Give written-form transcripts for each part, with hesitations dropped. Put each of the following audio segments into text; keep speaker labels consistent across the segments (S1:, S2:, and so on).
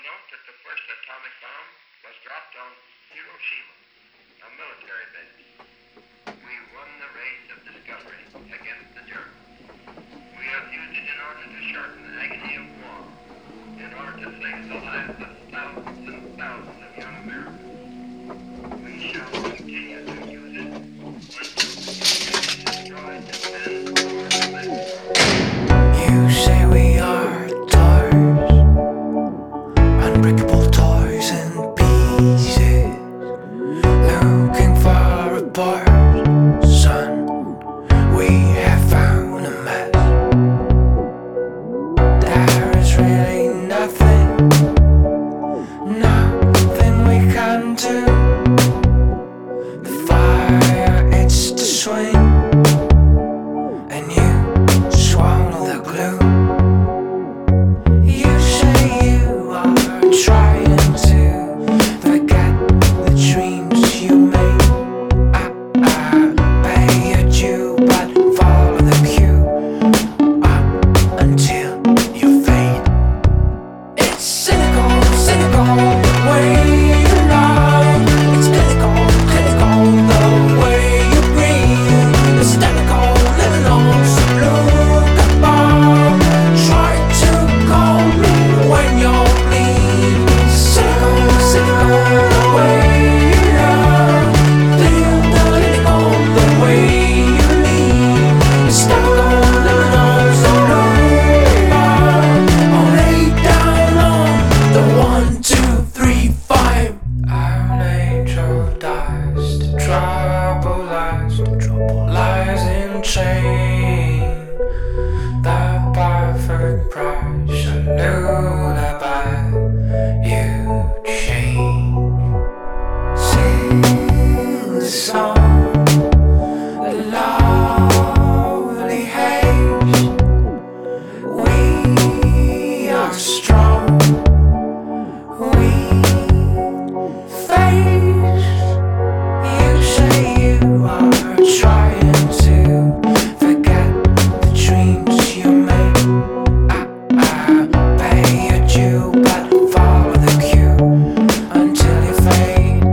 S1: note that the first atomic bomb was dropped on Hiroshima, a military base. We won the race of discovery against the Germans. We have used it in order to shorten the agony of war, in order to save the lives of thousands and thousands of young Americans. We shall continue to use it until the Union is destroyed and men are
S2: You say we are toys, unbreakable toys in pieces, looking for a person. We have found a mess. There is really nothing we can do. The fire, it's the swing, and you swallow the glue. You say you are trying to forget the dreams you made. I pay your due, but follow the cue up until you fade. It's cynical, the way you love. It's clinical, the way you breathe. It's chemical, living on some blue cabal. Try to call me when you're bleeding. Cynical, the way you love. Feel the clinical, the way you leave. It's chemical, living on some blue cabal. I'll lay down on the 1, 2, 3, 5. I'm an angel dust, trouble lies in chain. The perfect price, a lullaby you change. Sing the song, the lovely haze. We are strong, we face. You say you are trying to forget the dreams you made. I pay your due, but follow the cue until you fade.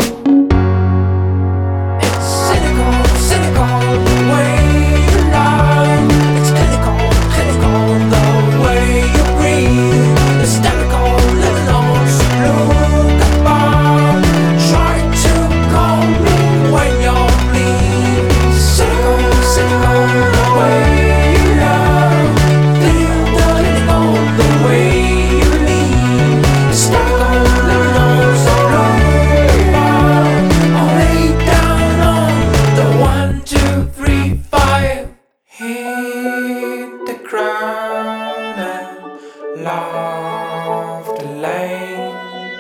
S2: It's cynical, the way you love. It's clinical, the way you breathe. It's chemical, living on some blue cabal. Try to call me when you're bleeding. Cynical, the way you love. Feel the clinical, the way you leave. It's chemical, living on some blue cabal. I'll lay down on the 1, 2, 3, 5. Hit the ground and love the lane.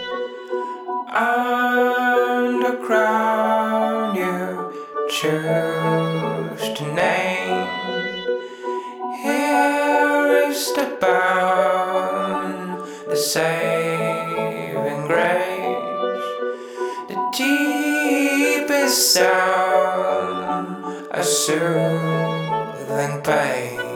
S2: Underground, you choose to name. Here is the bound, the saving grace, the deepest sound, a soothing pain.